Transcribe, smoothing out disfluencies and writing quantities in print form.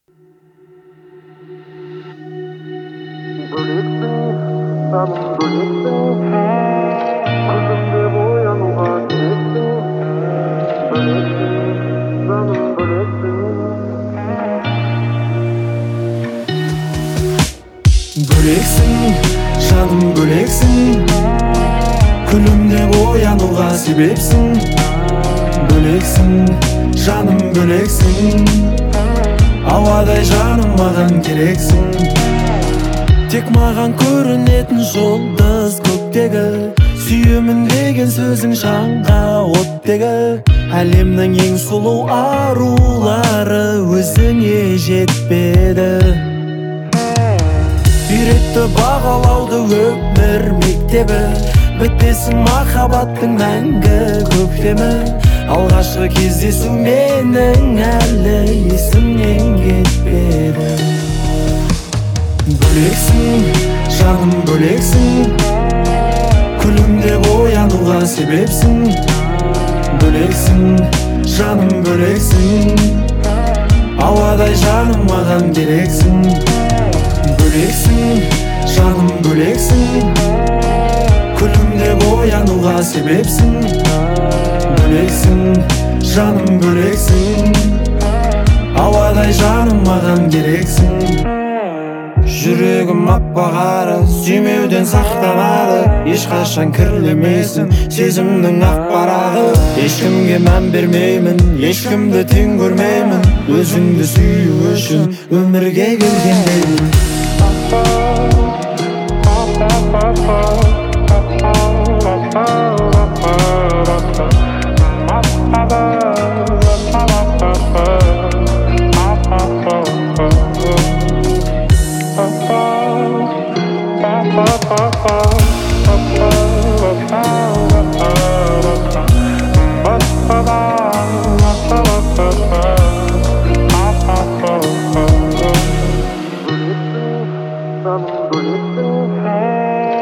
Böleceksin, canım böleceksin. Gözümde boyanığa geleceksin. Böleceksin, canım böleceksin. Böleceksin, canım böleceksin. Külümde boyanığa sebepsin. Böleceksin, canım böleceksin. Avaday canım mаған kereksin. Tek mаған көрінетін жұлдыз көктегі, сүйемін деген сөзің жанға оттегі. Әлемнің ең сұлу арулары өзіңе жетпеді. Үйретті бағалауды өмір мектебі, бітпесін махаббаттың мәңгі көктемі. Алғашқы кездесу менің әлі есімнен кетпеді. Бөлексің, жаным бөлексің. Күлімде боянуға себепсің. Бөлексің, жаным бөлексің. Ауадай жаным маған керексің. Бөлексің, жаным бөлексің. Күлімде боянуға себепсің. Бөлексің, жаным бөлексің. Ауадай жаным маған керексің. Жүрегім аппағары, сүймеуден сақтанады. Ешқашан кірлемесін сезімнің ақ парағы. Ешкімге мән бермеймін, ешкімді тең көрмеймін. Өзіңді сүю үшін өмірге келгендеймін. Böleceksin, canım böleceksin.